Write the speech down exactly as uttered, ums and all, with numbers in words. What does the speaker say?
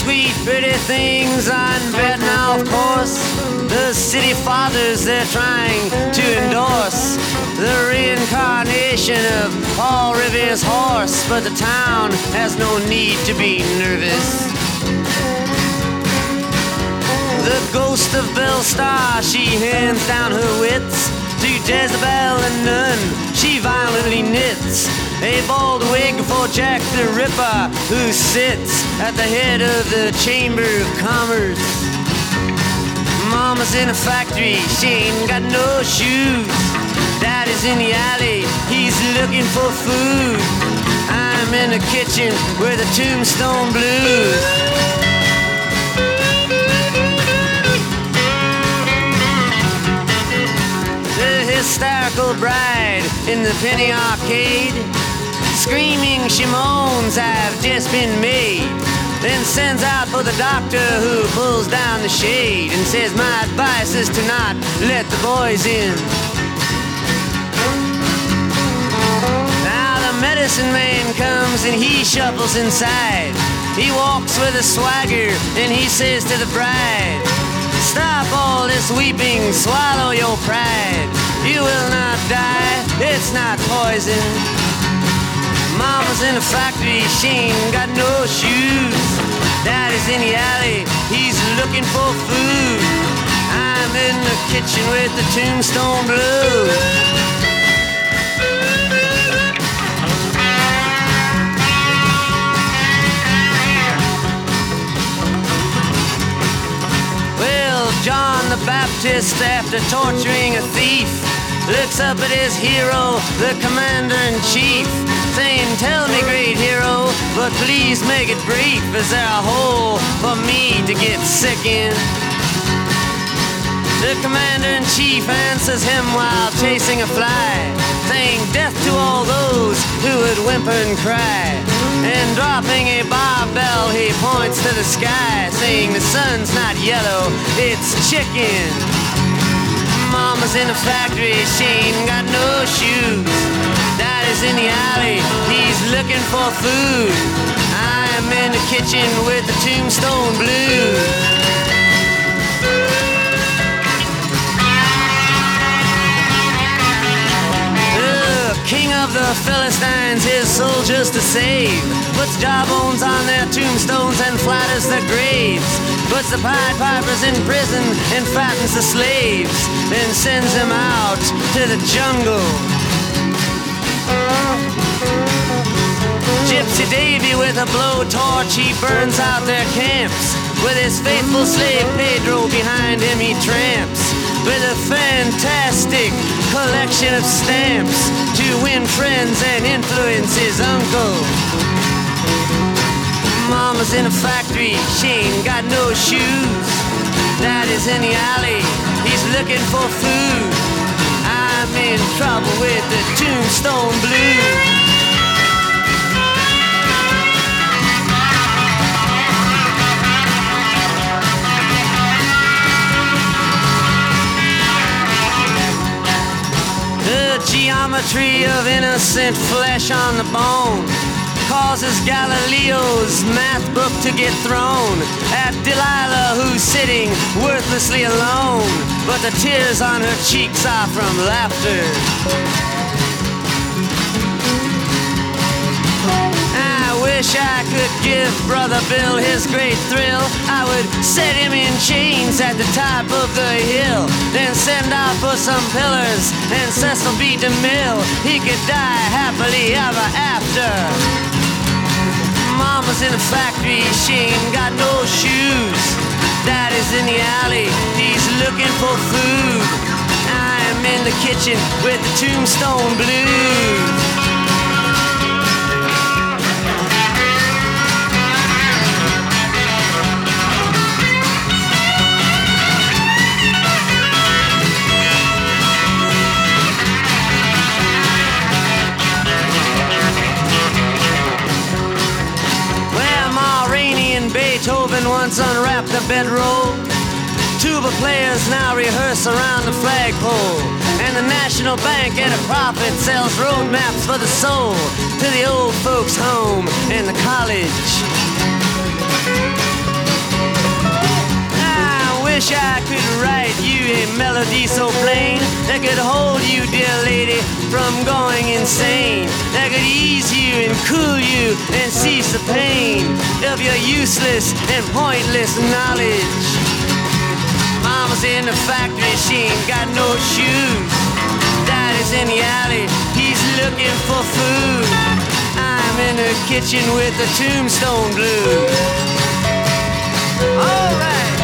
sweet, pretty things on bed now, of course. The city fathers, they're trying to endorse the reincarnation of Paul Revere's horse, but the town has no need to be nervous. The ghost of Belle Star, she hands down her wits to Jezebel and none she violently knits a bald wig for Jack the Ripper, who sits at the head of the Chamber of Commerce. Mama's in a factory, she ain't got no shoes. Daddy's in the alley, he's looking for food. I'm in the kitchen with the Tombstone Blues. Hysterical bride in the penny arcade, screaming she moans, I've just been made. Then sends out for the doctor, who pulls down the shade and says, my advice is to not let the boys in. Now the medicine man comes and he shuffles inside. He walks with a swagger and he says to the bride, stop all this weeping, swallow your pride. You will not die, it's not poison. Mama's in the factory, she ain't got no shoes. Daddy's in the alley, he's looking for food. I'm in the kitchen with the Tombstone Blues. John the Baptist, after torturing a thief, looks up at his hero, the commander-in-chief, saying, tell me, great hero, but please make it brief. Is there a hole for me to get sick in? The commander-in-chief answers him while chasing a fly, saying, death to all those who would whimper and cry. And dropping a barbell, he points to the sky, saying, the sun's not yellow, it's chicken. Mama's in the factory, she ain't got no shoes. Daddy's in the alley, he's looking for food. I'm in the kitchen with the Tombstone Blues. King of the Philistines, his soldiers to save, puts jawbones on their tombstones and flatters their graves, puts the Pied Pipers in prison and fattens the slaves, then sends them out to the jungle. Gypsy Davy with a blowtorch, he burns out their camps. With his faithful slave Pedro behind him he tramps, with a fantastic collection of stamps to win friends and influence his uncle. Mama's in a factory, she ain't got no shoes. Daddy's in the alley, he's looking for food. I'm in trouble with the Tombstone Blues. The geometry of innocent flesh on the bone causes Galileo's math book to get thrown at Delilah, who's sitting worthlessly alone, but the tears on her cheeks are from laughter. I wish I could give Brother Bill his great thrill. I would set him in chains at the top of the hill, then send out for some pillars and Cecil B. DeMille. He could die happily ever after. Mama's in a factory, she ain't got no shoes. Daddy's in the alley, he's looking for food. I'm in the kitchen with the Tombstone Blues. Beethoven once unwrapped the bedroll. Tuba players now rehearse around the flagpole, and the National Bank at a profit sells road maps for the soul to the old folks' home and the college. wish I could write you a melody so plain that could hold you, dear lady, from going insane, that could ease you and cool you and cease the pain of your useless and pointless knowledge. Mama's in the factory, she ain't got no shoes. Daddy's in the alley, he's looking for food. I'm in the kitchen with the Tombstone Blues. All right.